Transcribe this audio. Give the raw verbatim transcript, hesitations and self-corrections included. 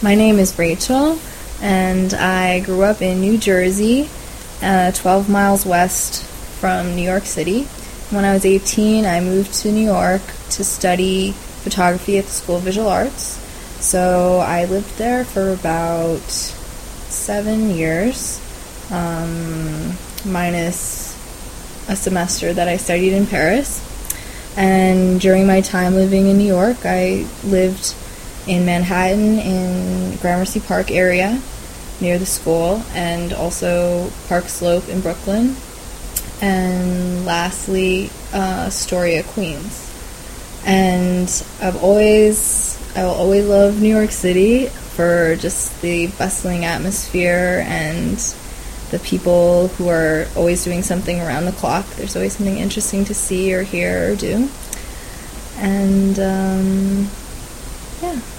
My name is Rachel, and I grew up in New Jersey, uh, twelve miles west from New York City. When I was eighteen, I moved to New York to study photography at the School of Visual Arts. So I lived there for about seven years, um, minus a semester that I studied in Paris. And during my time living in New York, I lived in Manhattan in Gramercy Park area near the school, and also Park Slope in Brooklyn, and lastly uh, Astoria, Queens. And I've always, I will always love New York City for just the bustling atmosphere and the people who are always doing something around the clock. There's always something interesting to see or hear or do. And um, yeah.